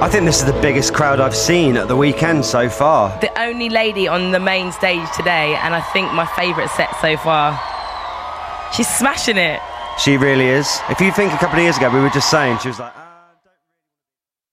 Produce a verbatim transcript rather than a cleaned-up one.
I think this is the biggest crowd I've seen at the weekend so far. The only lady on the main stage today, and I think my favourite set so far. She's smashing it. She really is. If you think a couple of years ago we were just saying, she was like...